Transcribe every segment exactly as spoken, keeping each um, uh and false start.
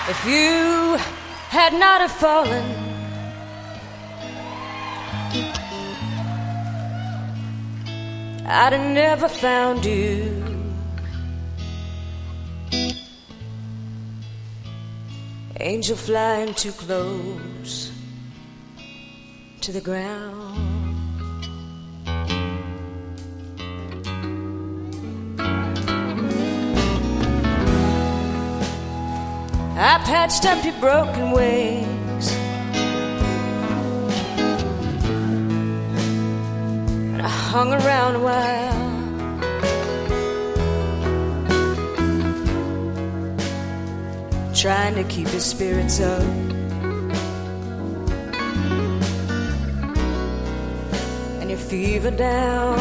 If you had not have fallen, I'd have never found you. Angel flying too close to the ground. I patched up your broken wings, and I hung around a while. Trying to keep your spirits up, and your fever down.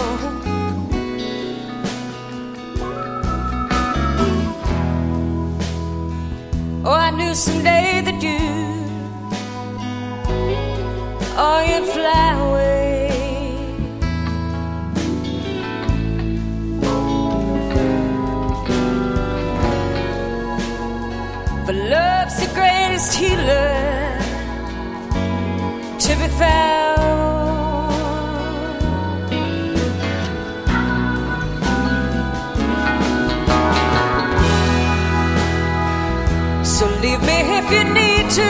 Oh, I knew someday that you, oh, you'd fly away. But love's the greatest healer to be found. So leave me if you need to.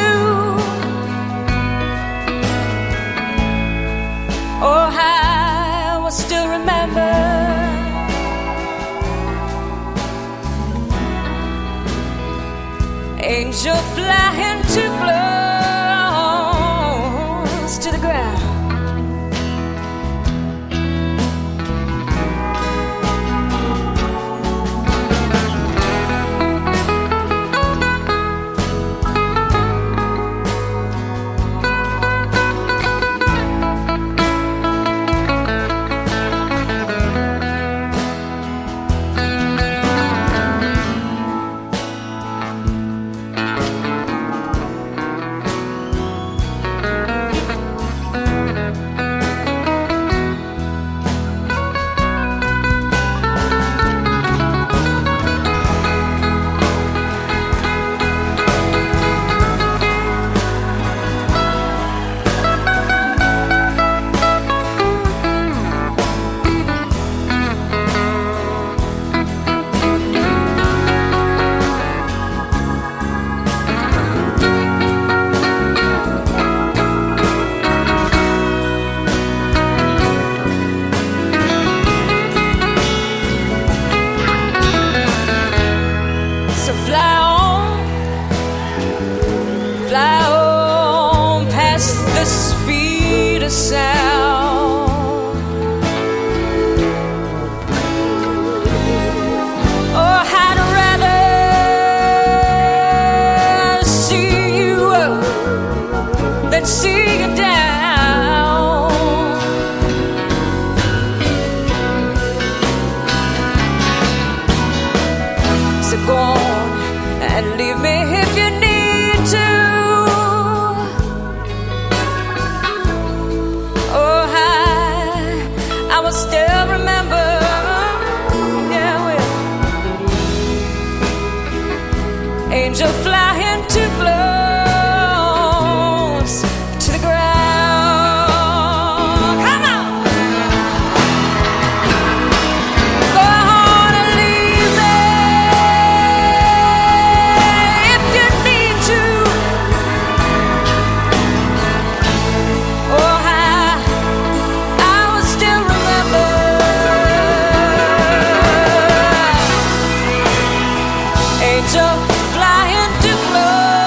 Oh, I will still remember. Angel flying too close to the ground. Angel flying too close to the ground. Come on! Go on and leave me if you need to. Oh, I, I will still remember. Angel flying too close.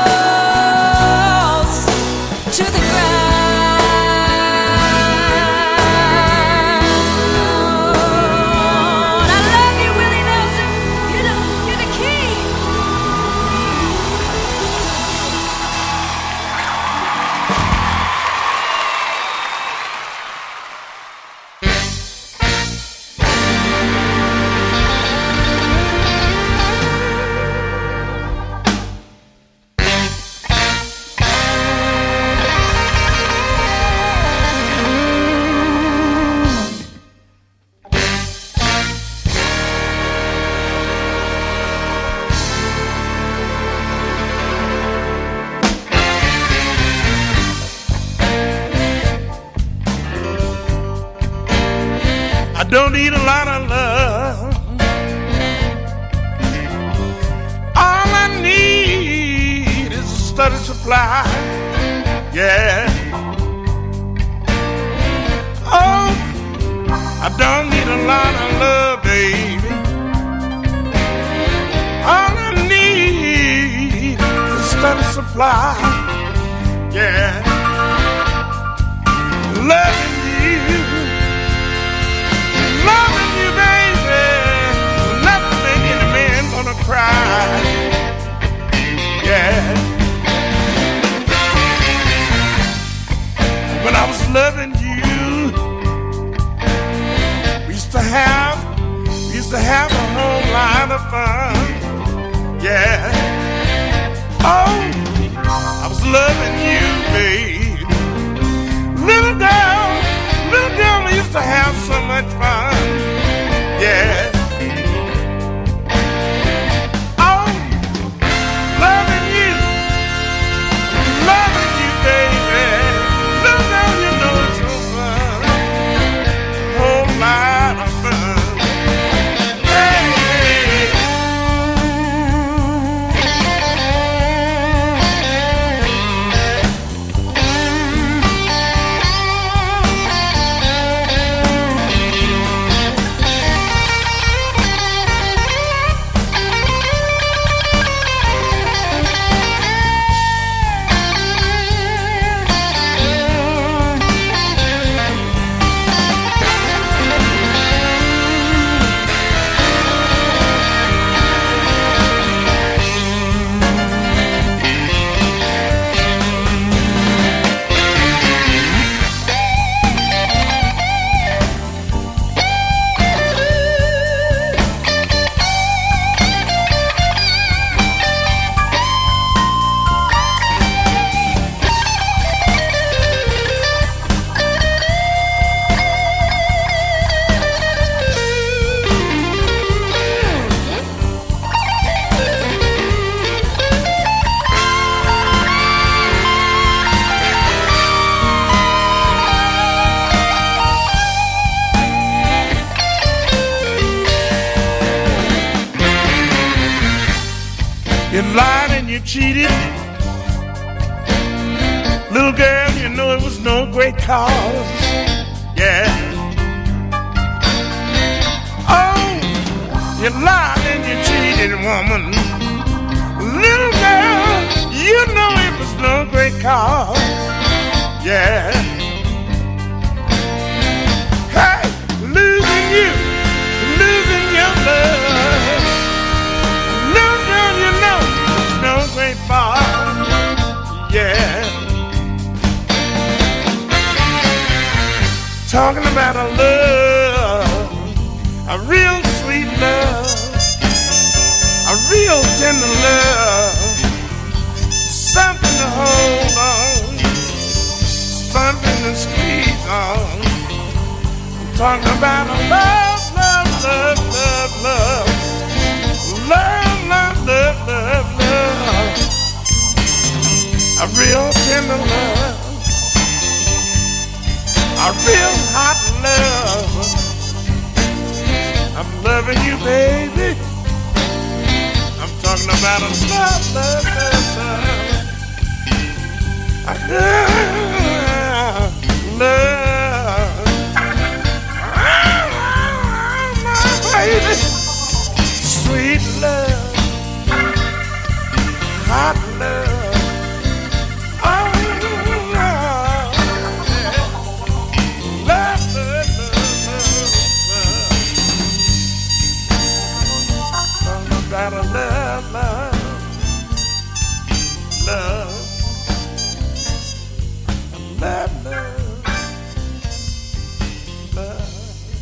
need a lot of love. All I need is a steady supply. Yeah. Oh, I don't need a lot of love, baby. All I need is a steady supply. Yeah. Loving you, loving you, baby. There's nothing in a man gonna cry. Yeah. When I was loving you, we used to have, we used to have a whole lot of fun. Yeah. Oh, I was loving you, babe. Little girl, little girl, we used to have so much fun. Yeah. Oh, loving you, loving you, baby. Little girl, you know it's so fun. Whole lot of fun. Hey. You lied and you cheated. Little girl, you know it was no great cause. Yeah. Oh, you lied and you cheated, woman. Little girl, you know it was no great cause. Yeah. Hey, losing you, losing your love. No great bar, yeah. Talking about a love, a real sweet love, a real tender love, something to hold on, something to squeeze on. I'm talking about a love, love, love, love, love, love, love, love, love, love. A real tender love, a real hot love. I'm loving you, baby. I'm talking about a love, love, love, love. A love, love. Oh, my baby, sweet love, hot love. Got a love, love, love, love, love, love,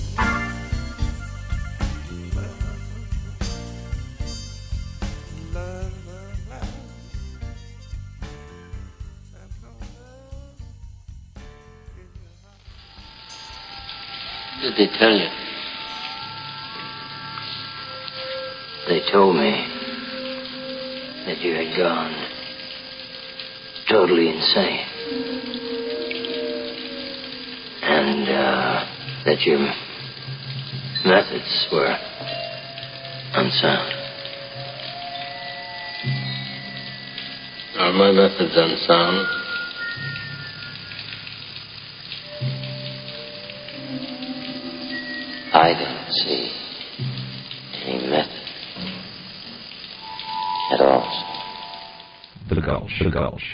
love, love, What did they tell you? They told me that you had gone totally insane. And uh, that your methods were unsound. Are my methods unsound? I don't see any method at all. The Gulch, the Gulch.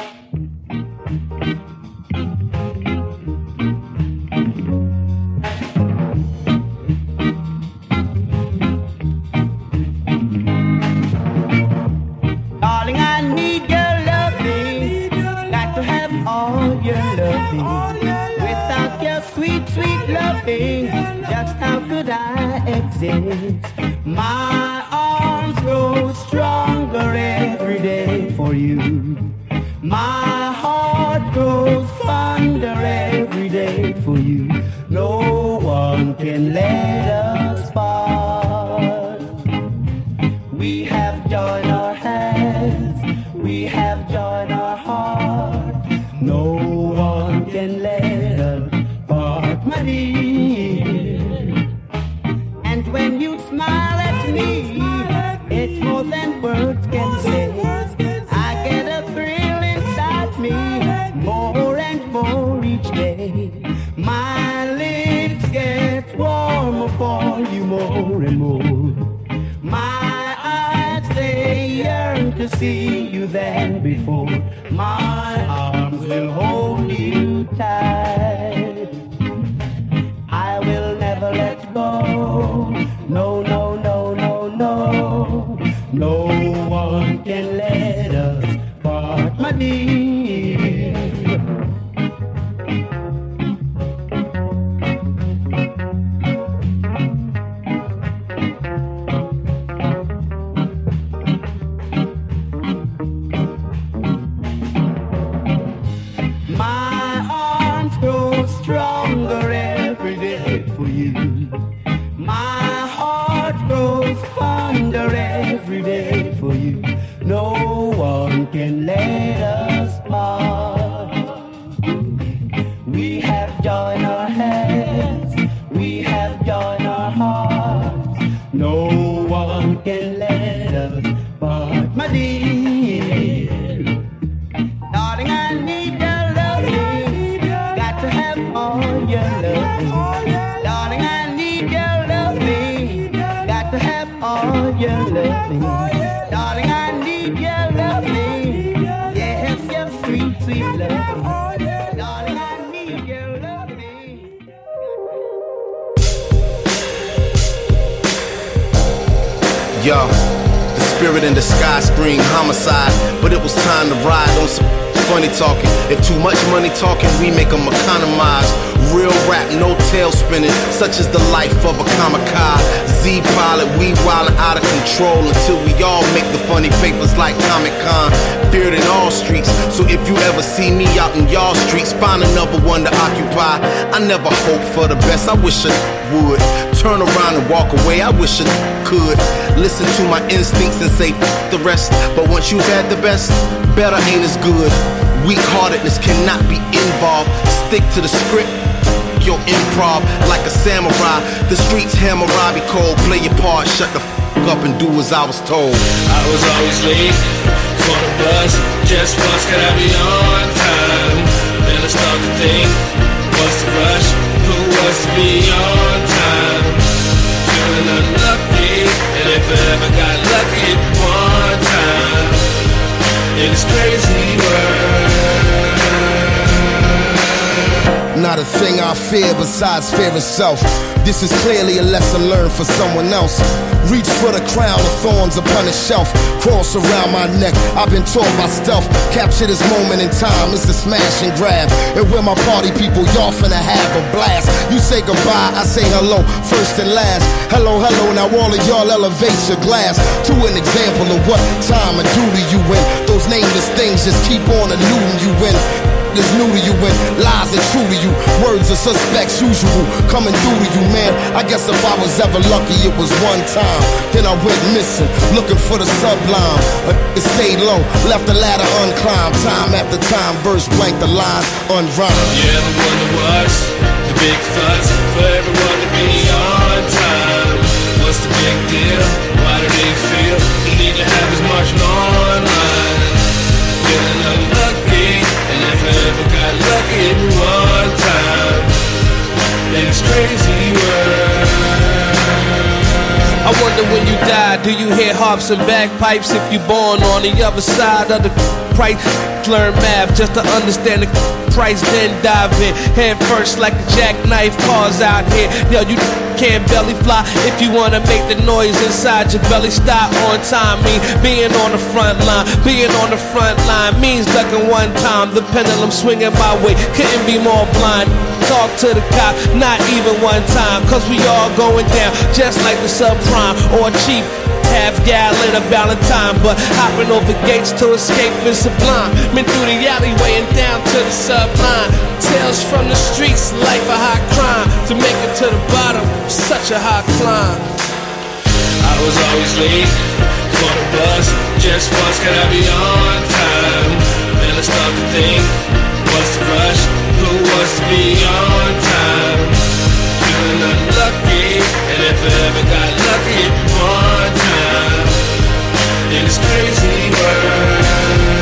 Darling, I need your loving. Got to have all your loving. Without your sweet, sweet loving, just how could I exist? My arms grow stronger every day for you. My heart grows fonder every day for you. No one can let us part. We have joy in our hands, we have joy in our heart. No one can let us part, my dear. And when you smile at me, it's more than words can say. I get a thrill inside me, more and more each day. My lips get warmer for you more and more. My eyes, they yearn to see you than before. My arms will hold you tight. I will never let go. No, no, no, no, no. No one can let us part, my dear. My arms grow stronger every day for you. My heart grows fonder every day for you. No one can let us part. We have joy in our hands, we have joy in our hearts. No one can let us part, my dear. Darling, I need your loving. Got to have all your loving. Darling, I need your loving. Got to have all your loving. Darling, I need your loving. Yes, your sweet, sweet loving. Darling, I need your loving. Yo, the spirit in the sky scream homicide, but it was time to ride on some funny talking. If too much money talking, we make them economize. Real rap, no tail spinning, such is the life of a kamikaze. Z-pilot, we wildin' out of control until we all make the funny papers like Comic-Con. Feared in all streets, so if you ever see me out in y'all streets, find another one to occupy. I never hope for the best, I wish I would. Turn around and walk away, I wish I could. Listen to my instincts and say f the rest. But once you've had the best, better ain't as good. Weak-heartedness cannot be involved. Stick to the script, your improv like a samurai. The streets hammer Robbie Cole. Play your part, shut the f up and do as I was told. I was always late for the bus. Just once could I be on time? Then I start to think, what's the rush? Who was to be on time? Feeling unlucky, and if I ever got lucky one time, in this crazy world. Not a thing I fear besides fear itself. This is clearly a lesson learned for someone else. Reach for the crown of thorns upon a shelf. Cross around my neck, I've been taught by stealth. Capture this moment in time, it's a smash and grab. And where my party people, y'all finna have a blast. You say goodbye, I say hello, first and last. Hello, hello, now all of y'all elevate your glass to an example of what time and do to you when those nameless things just keep on eluding you when is new to you and lies are true to you. Words are suspects usual coming through to you, man. I guess if I was ever lucky, it was one time. Then I went missing, looking for the sublime. It stayed low, left the ladder unclimbed. Time after time, verse blank, the lines unrhymed. You ever wonder what's the the big fuss for everyone to be on time? What's the big deal? Why do they feel the need to have us marching online? Feeling unlucky, and if I ever got lucky in one time, then it's crazy world. I wonder when you die, do you hear harps and bagpipes? If you born on the other side of the price, learn math just to understand the price, then dive in head first like a jackknife. Cars out here, yo, you can't belly fly if you wanna make the noise inside your belly. Stop on time mean being on the front line. Being on the front line means ducking one time. The pendulum swinging my way, couldn't be more blind. Talk to the cop, not even one time, cause we all going down just like the subprime or cheap half gallon of Valentine. But hopping over gates to escape is sublime. Been through the alleyway and down to the subline. Tales from the streets, life a high crime. To make it to the bottom, such a high climb. I was always late for the bus. Just once could I be on time? Then I start to think, what's the rush? Who wants to be on time? Feeling unlucky, and if I ever got lucky one time, in this crazy world.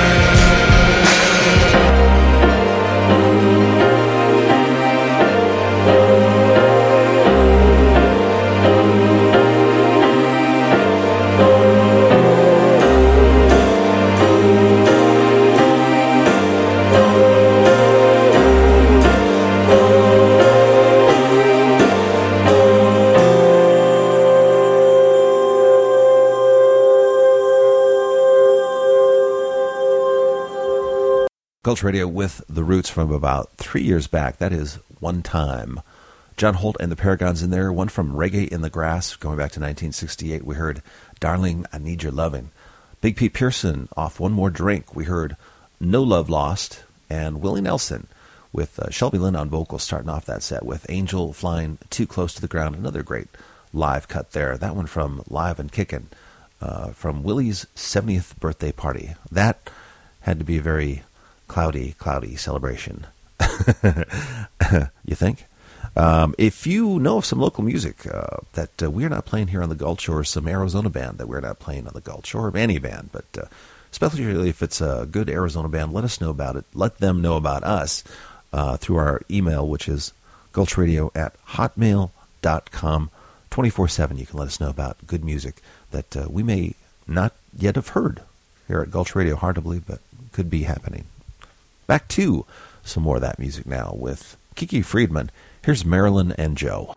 Gulch Radio with The Roots from about three years back. That is One Time. John Holt and the Paragons in there. One from Reggae in the Grass, going back to nineteen sixty-eight. We heard Darling, I Need Your Loving. Big Pete Pearson off One More Drink. We heard No Love Lost. And Willie Nelson with uh, Shelby Lynn on vocals starting off that set with Angel Flying Too Close to the Ground. Another great live cut there. That one from Live and Kickin' uh, from Willie's seventieth birthday party. That had to be a very cloudy, cloudy celebration. You think? Um, if you know of some local music uh, that uh, we're not playing here on the Gulch, or some Arizona band that we're not playing on the Gulch, or any band, but uh, especially if it's a good Arizona band, let us know about it. Let them know about us uh, through our email, which is gulchradio at hotmail dot com. twenty-four seven, you can let us know about good music that uh, we may not yet have heard here at Gulch Radio. Hard to believe, but could be happening. Back to some more of that music now with Kiki Friedman. Here's Marilyn and Joe.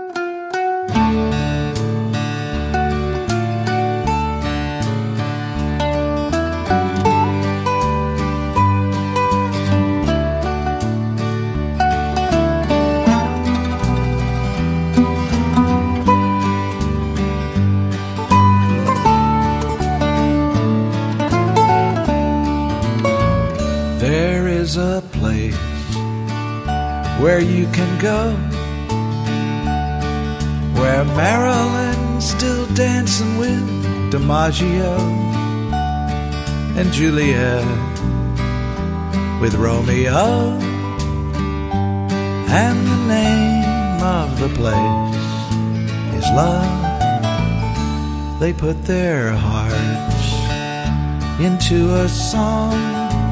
There is a place where you can go, where Marilyn's still dancing with DiMaggio, and Juliet with Romeo, and the name of the place is love. They put their hearts into a song,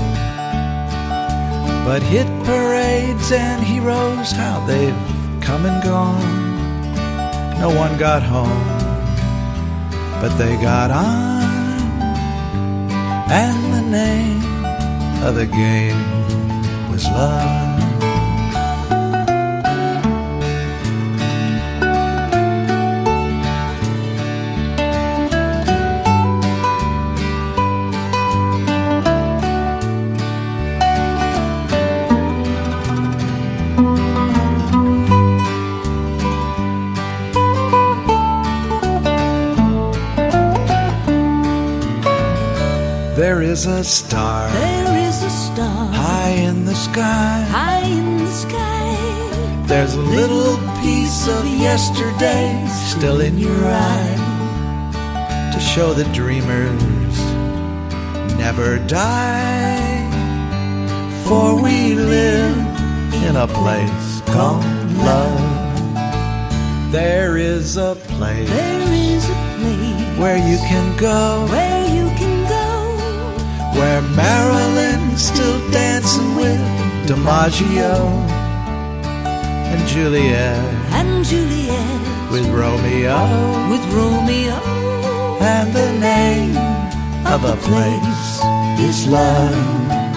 but hit parades and heroes, how they've come and gone. No one got home, but they got on, and the name of the game was love. There is a star, There is a star high in the sky. high in the sky. There's a little piece of yesterday still in your eye, to show that dreamers never die. For we live in a place on love. There is a place, there is a place where you can go, where you can go, where Marilyn's still dancing with DiMaggio and Juliet, and Juliet with Romeo, with Romeo, and the name of a place is love.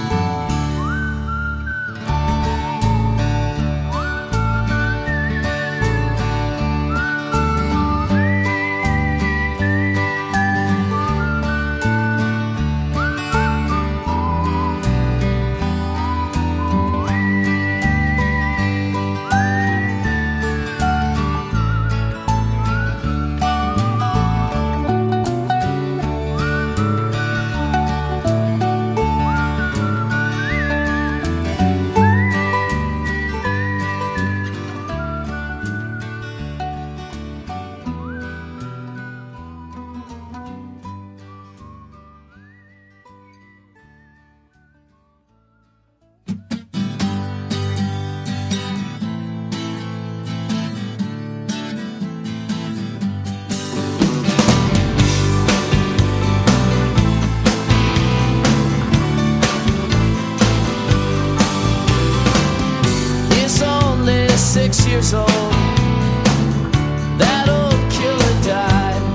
Six years old, that old killer died.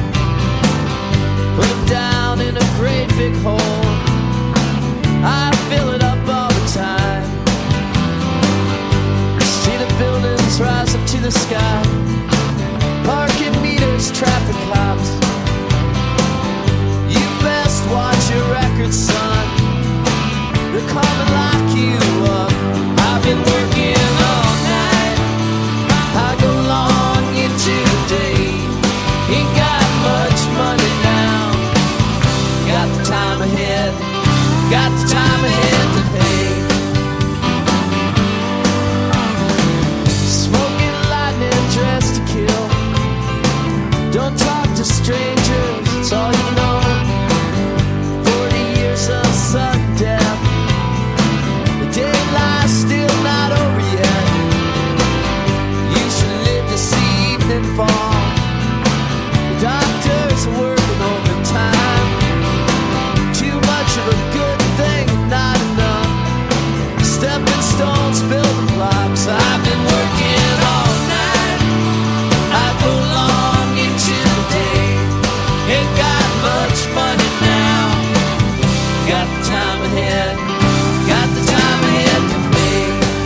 Put him down in a great big hole. I fill it up all the time. See the buildings rise up to the sky. Parking meters, traffic cops. You best watch your record, son. They're coming to lock you up. I've been working all night. I go long into the day. Ain't got much money now. Got the time ahead. Got the time ahead to pay. Smoking lightning, dressed to kill. Don't talk to strangers, it's all you know. Forty years of sudden death. The daylight's still not over yet. You should live to see evening fall. The doctors are working overtime. Too much of a good thing, not enough. Stepping stones, building blocks. I've been working all night. I go long into the day. Ain't got much money now. Got the time ahead. Got the time ahead to pay.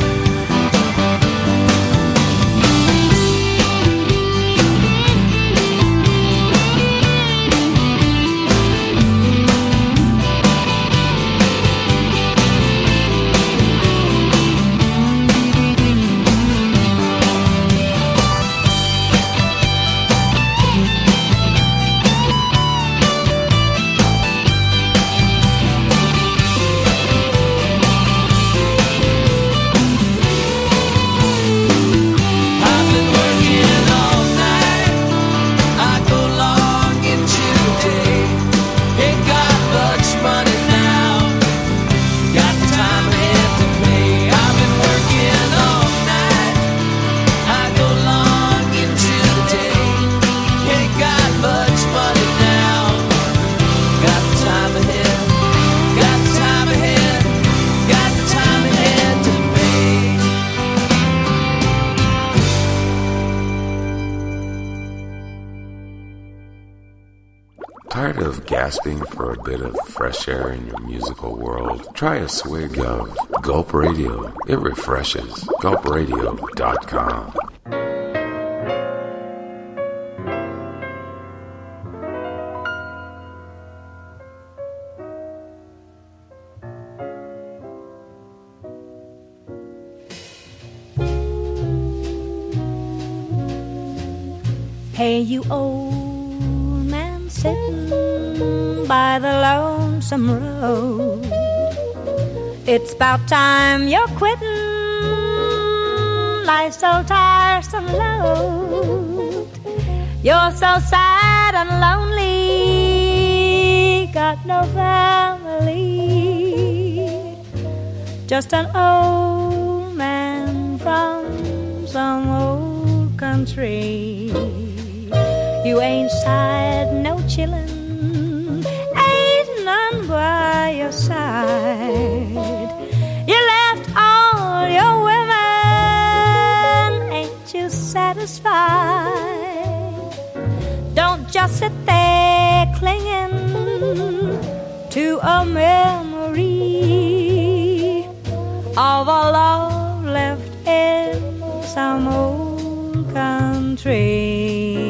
I've been working all night. I go long into the day. Ain't got much money now. Got the time ahead to pay. I've been working all night. I go long into the day. Ain't got much money now. Got the time ahead. Got the time ahead. Got the time ahead to pay. Tired of gasping for a bit of fresh air in your musical world? Try a swig of Gulp Radio. It refreshes. gulp radio dot com. Hey, you old man sitting by the lonesome road. It's about time you're quitting life's so tiresome load. You're so sad and lonely, got no family, just an old man from country. You ain't sired no chillin', ain't none by your side. You left all your women, ain't you satisfied? Don't just sit there clinging to a memory of a love left in some old country.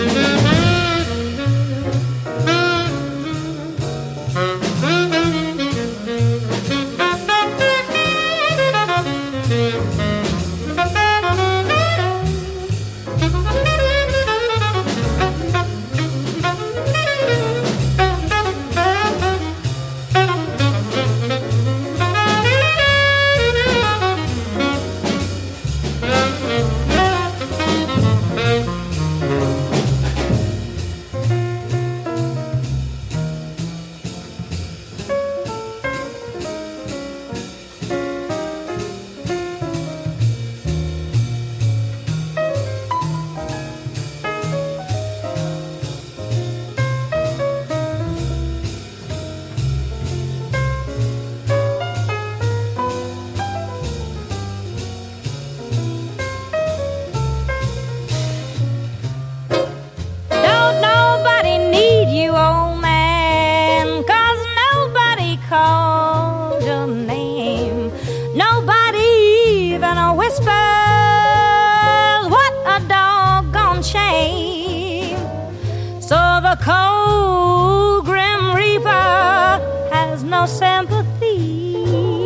Cold, grim reaper has no sympathy.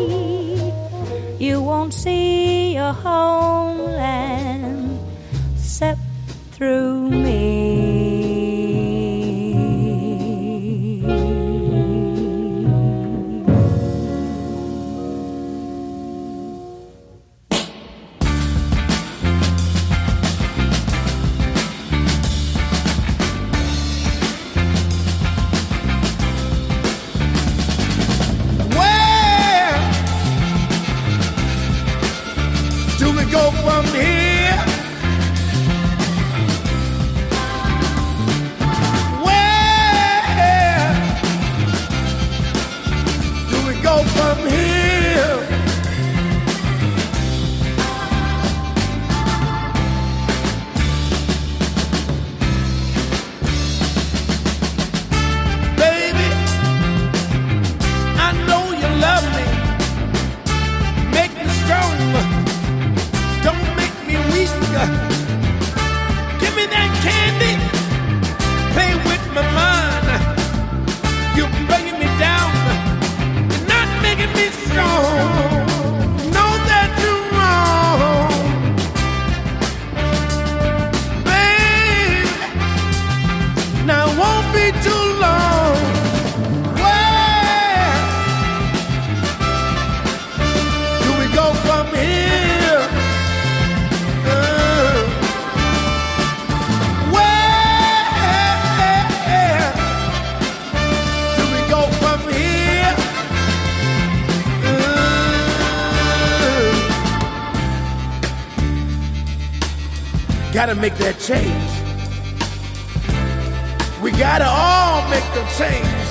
You won't see your homeland except through me. Gotta make that change. We gotta all make the change.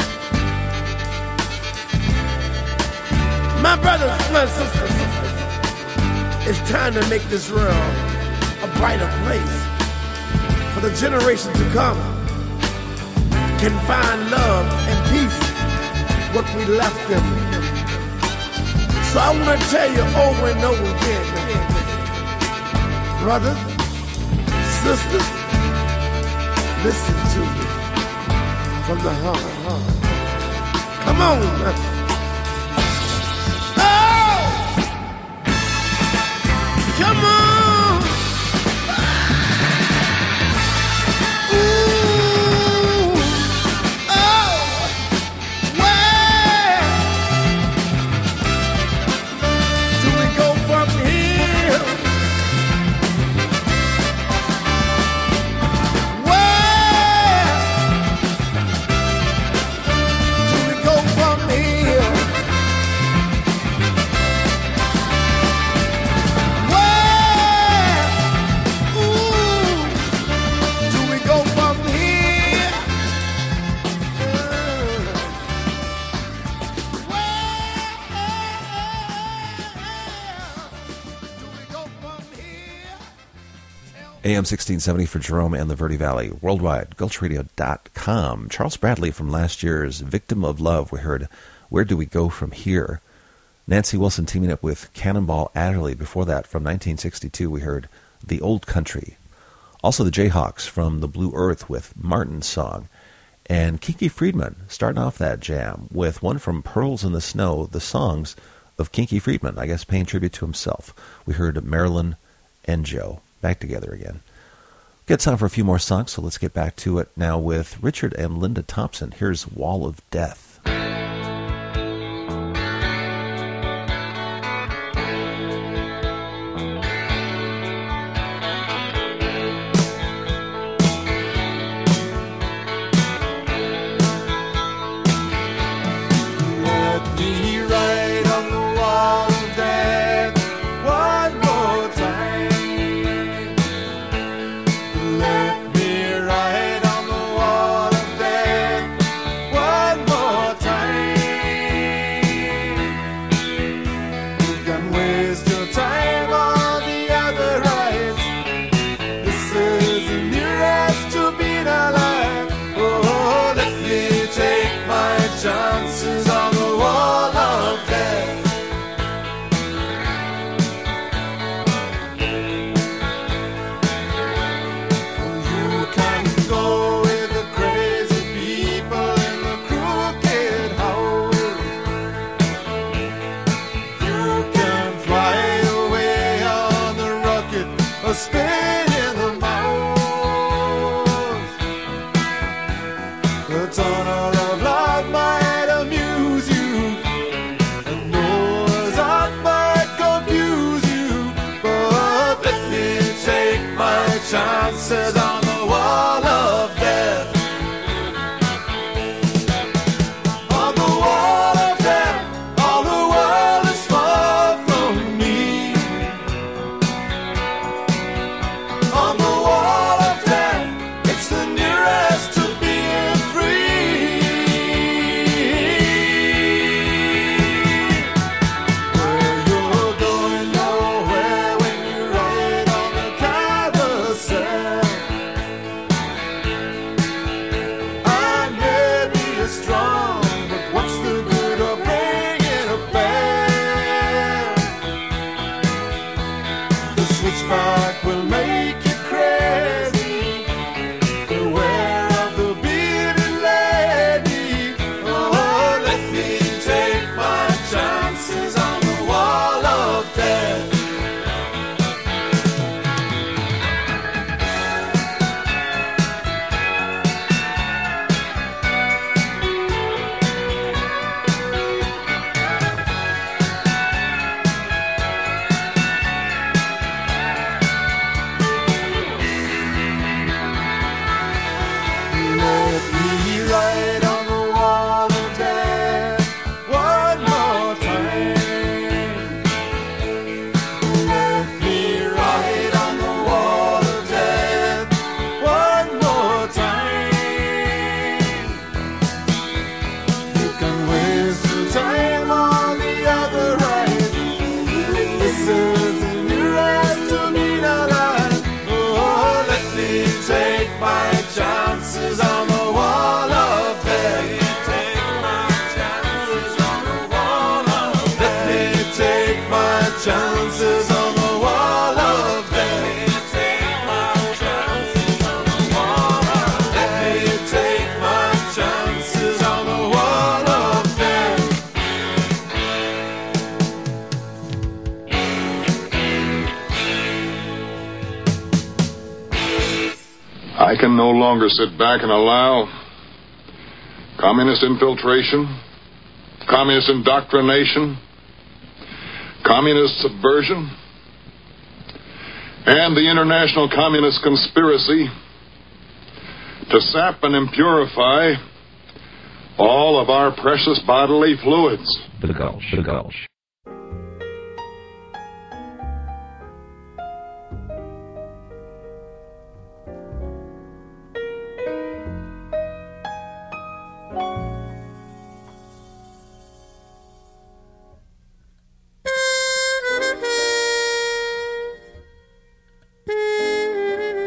My brothers, my sisters, it's time to make this world a brighter place for the generations to come can find love and peace what we left them. So I want to tell you over and over again, brothers, sisters, listen to me from the heart. Come on. Oh! Come on. Ooh. Oh! Where do we go from here? Where do we go from here? A M sixteen seventy for Jerome and the Verde Valley. Worldwide, gulch radio dot com. Charles Bradley from last year's Victim of Love. We heard Where Do We Go From Here? Nancy Wilson teaming up with Cannonball Adderley. Before that, from nineteen sixty-two, we heard The Old Country. Also the Jayhawks from The Blue Earth with Martin's Song. And Kinky Friedman starting off that jam with one from Pearls in the Snow, the songs of Kinky Friedman, I guess paying tribute to himself. We heard Marilyn and Joe back together again. Get time for a few more songs, so let's get back to it now with Richard and Linda Thompson. Here's Wall of Death. Chances on the wall of death. On the wall of death, all the world is far from me. On the wall of death, it's the nearest to being free. Where you're going nowhere when you ride on the carousel. I may be strong, but what's the good of ringing a bell? The switchback will make you crazy. Beware of the bearded lady. Oh, let me take my chances on the wall of death. Let me ride on the wall of death one more time. Let me ride on the wall of death one more time. You can waste your time on the other ride. This is the nearest to being alive. Oh, let me take my chances on the wall of death. Take my chances on the wall of death. Let me take my chances on the wall of death. Take my chances on the wall of death. Let me take my chances on the wall of death. I can no longer sit back and allow communist infiltration, communist indoctrination, communist subversion, and the international communist conspiracy to sap and impurify all of our precious bodily fluids. The Gulch, the Gulch. Thank you.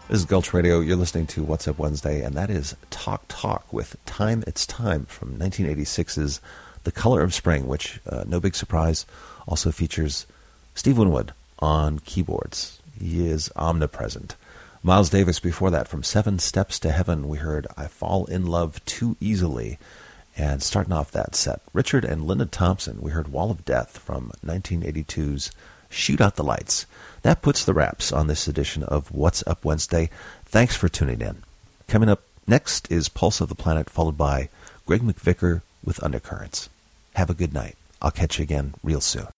This is Gulch Radio. You're listening to What's Up Wednesday, and that is Talk Talk with Time It's Time from nineteen eighty-six's The Color of Spring, which, uh, no big surprise, also features Steve Winwood on keyboards. He is omnipresent. Miles Davis before that, from Seven Steps to Heaven, we heard I Fall in Love Too Easily. And starting off that set, Richard and Linda Thompson, we heard Wall of Death from nineteen eighty-two's Shoot Out the Lights. That puts the wraps on this edition of What's Up Wednesday. Thanks for tuning in. Coming up next is Pulse of the Planet, followed by Greg McVicker with Undercurrents. Have a good night. I'll catch you again real soon.